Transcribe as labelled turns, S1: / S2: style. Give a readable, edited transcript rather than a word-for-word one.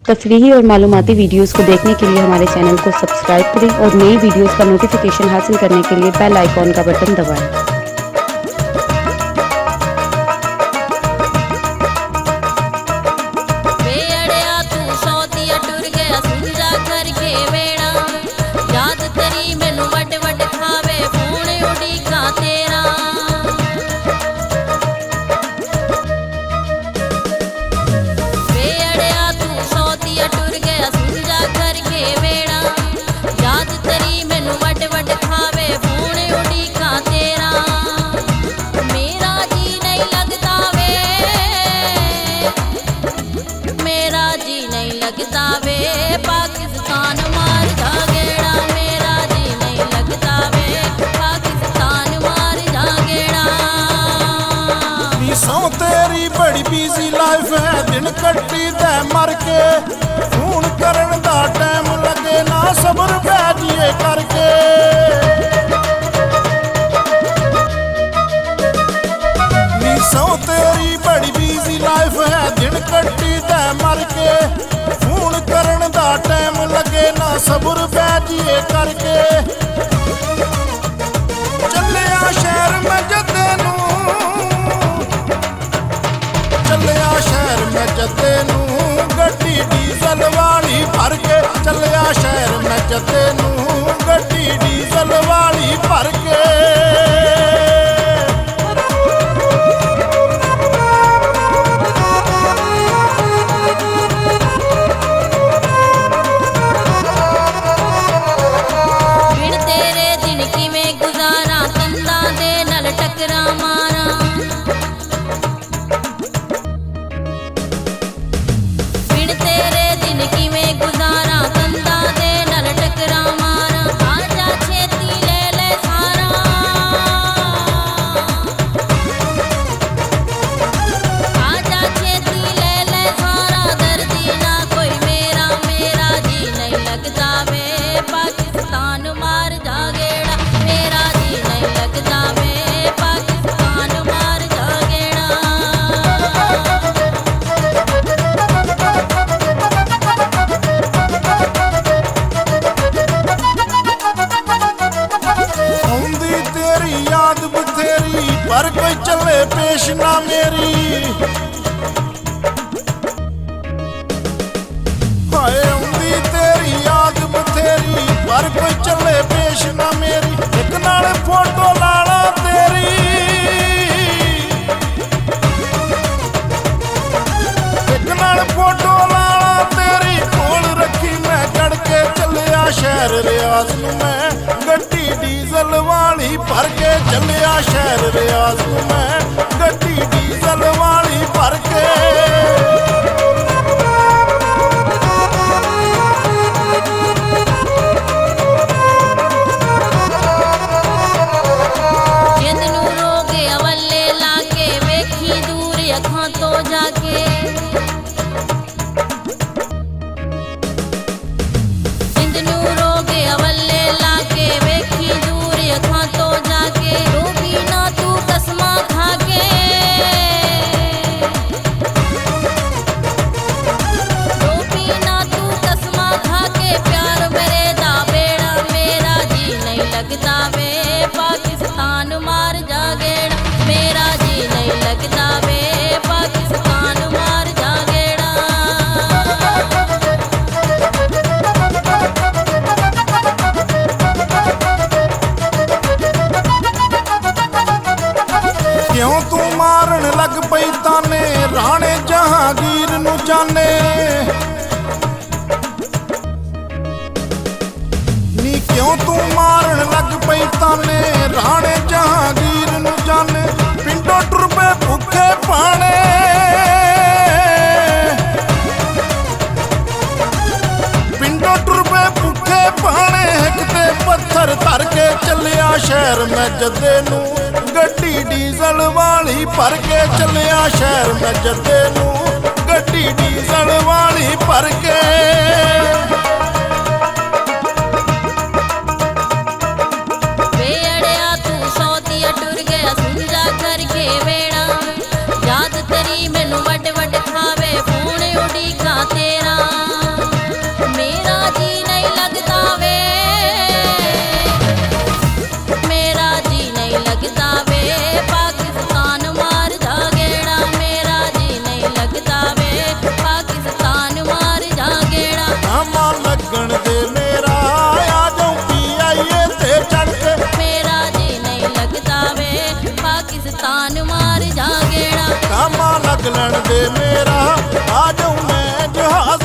S1: तफरीही और मालूमाती वीडियोस को देखने के लिए हमारे चैनल को सब्सक्राइब करें और नई वीडियोस का नोटिफिकेशन हासिल करने के लिए बेल आइकॉन का बटन दबाएं।
S2: पाकिस्तान मार जागेड़ा, मेरा जी नहीं लगता वे। पाकिस्तान मार जागेड़ा।
S3: सौ तेरी बड़ी बिजी लाइफ है, दिन कट्टी दे मर के। फोन करन दा टाइम लगे ना, सबर बैठिए करके। सौ तेरी बड़ी बिजी लाइफ है, दिन कट्टी दे मर के। फोन करन दा टाइम लगे ना, सबर बैठिए करके। चलिया शहर में जदे नू, चलिया शहर में जदे नू, गड्डी डीजल वाली भर के। चलिया शहर में जदे नू, गड्डी डीजल वाली भर के। पर कोई चले पेश ना मेरी, हाय आउंदी तेरी याद बथेरी। पर कोई चले पेश ना मेरी, एक नाल फोटो लाना तेरी। एक नाल फोटो लाना तेरी, कोल रखी मैं चढ़ के। चलिया शहर रियाज नूं मैं, गड्डी डीजल वाली भर के। चलिया शहर रियाज नूं मैं, गड्डी डीजल वाली भर के।
S2: जिंद नूं रोगे अवले लाके, वेखी दूर अखां तो जाके। जिंद नूं रोगे अवले लाके, वेखी दूर अखां तो जाके। रोबी ना तू कसमा खाके, रोबी ना तू कसमा खाके। प्यार मेरे दा बेड़ा, मेरा जी नहीं लगता वे। पाकिस्तान मार जागेड़ा, मेरा जी नहीं लगता वे। पाकिस्तान मार जागेड़ा।
S3: क्यों तू मारन लग पई ताने, राणे जहांगीर नू जाने। नी क्यों तू मारन लग पई ताने, राणे जहांगीर नू जाने। पिंडो टुरबे भुखे पाने, पिंडो टुरबे भुखे पाने। हिक ते पत्थर धर के, चलिया शहर में जदे नू, गड्डी डीजल वाली भर के। चलिया शहर में जदे नू, गड्डी डीजल वाली भर के।
S2: वेड़िया तू सौदिया टुर गया, सुन जा करके वेड़ा। याद तेरी मैनू वड वड खावे, फोन उड़ी का तेरा। पाकिस्तान मार जा गेड़ा।
S3: कामा लग लैण दे मेरा आ जाऊं मैं जहाज